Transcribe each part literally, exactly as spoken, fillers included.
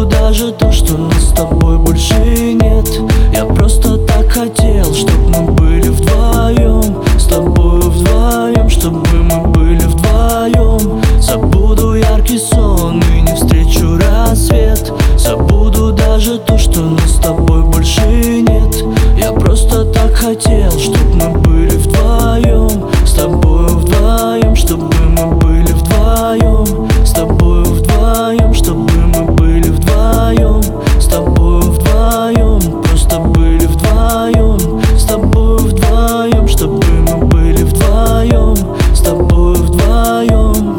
Забуду даже то, что нас с тобой больше нет. Я просто так хотел, чтоб мы были вдвоем, с тобою вдвоем, чтобы мы были вдвоем. Забуду яркий сон и не встречу рассвет. Забуду даже то, что нас с тобой больше нет. Я просто так хотел, чтоб мы были вдвоем, с тобою вдвоем, чтобы мы были вдвоем. С тобою вдвоем, чтобы мы были вдвоем. С тобою вдвоем, просто были вдвоем. С тобою вдвоем, чтобы мы были вдвоем. С тобою вдвоем.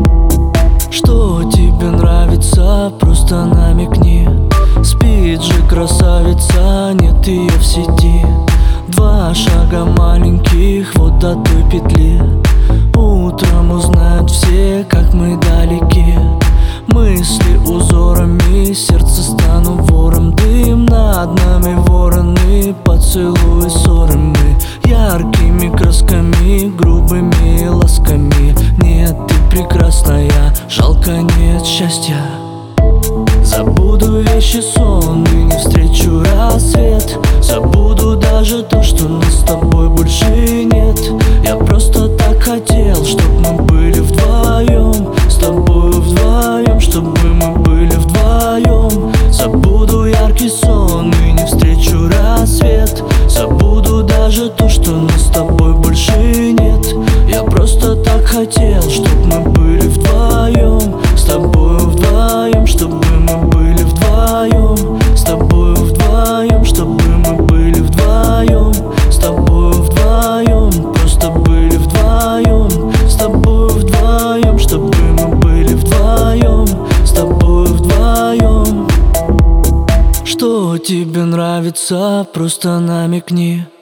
Что тебе нравится, просто намекни. Спит же красавица, нет ее в сети. Два шага маленьких вот до той петли. Утром узнают все, как мы далеки. Мысли узорами, сердце стану вором. Дым над нами вороны, поцелуи ссоры мы. Яркими красками, грубыми ласками. Нет, ты прекрасная, жалко нет счастья. Забуду вещи, сон и не встречу рассвет. Забуду даже то, что нас с тобой больше нет. Я просто так хотел, чтоб мы были вдвоем, с тобою вдвоем, чтобы мы были вдвоем. Забуду яркий сон и не встречу рассвет. Забуду даже то, что нас с тобой больше нет. Я просто так хотел, чтоб мы были вдвоем, с тобою вдвоем, чтобы мы были вдвоем. С тобою вдвоем, чтобы мы были вдвоем. С тобою вдвоем, просто были вдвоем. С тобою вдвоем, чтобы мы были вдвоем. С тобою вдвоем. Что тебе нравится, просто намекни.